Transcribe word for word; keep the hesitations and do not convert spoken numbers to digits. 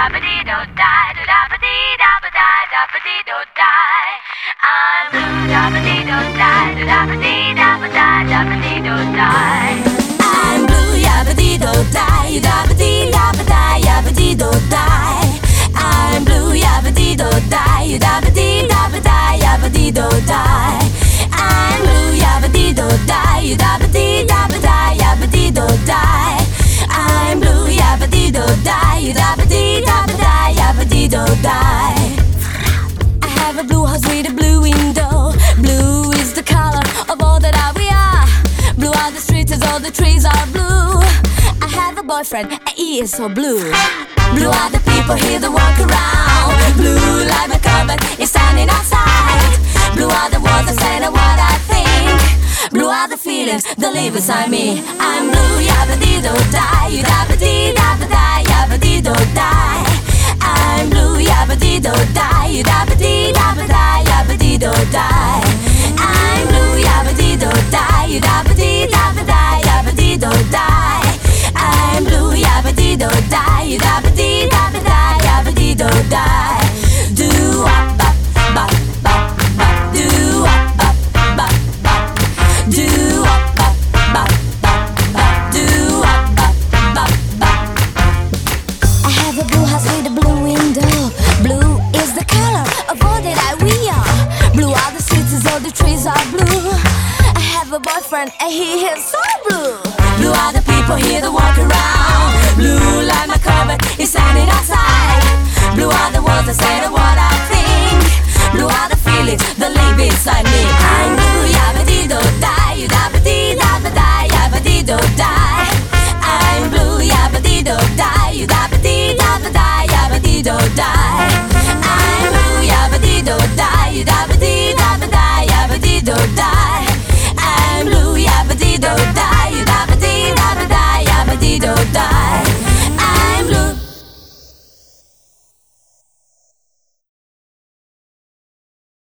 da ba dee do die, do da ba dee da ba die, da ba dee do die. I'm blue, da ba dee do die, do da ba dee da ba die, da ba dee do die. I'm blue, ya ba dee do die, da ba dee da ba die, ya ba dee do die. I'm blue, ya ba dee do die, da ba dee da ba die, ya ba dee do die. I'm blue, ya ba dee do die, da ba dee da ba die, ya ba dee do die. I'm blue, ya ba dee do die, da ba dee da ba die, ya ba dee do die. I have a blue house with a blue window. Blue is the color of all that I we are. Blue are the streets as all the trees are blue. I have a boyfriend and he is so blue. Blue are the people here that walk around. Blue like my cupboard is standing outside. Blue are the words I say and what I think. Blue are the feelings that live inside me. I'm blue, yabba dee do die, yabba dee dabba die, yabba dee do die. I'm blue, yabba dee do die, yabba dee dabba die, yabba dee do die. I'm blue, yabba dee do die, yabba dee dabba die, yabba dee do die. I'm blue, yabba dee do die, yabba dee dabba die, yabba dee do die. Do wop bop bop bop bop, do wop bop bop bop, do wop bop bop bop bop, do wop bop bop bop. I have a blue house with a blue window. Blue is the color of all that I we are. Blue are the streets as all the trees are blue. I have a boyfriend and he is so blue. Blue are the people here that walk around. Blue like my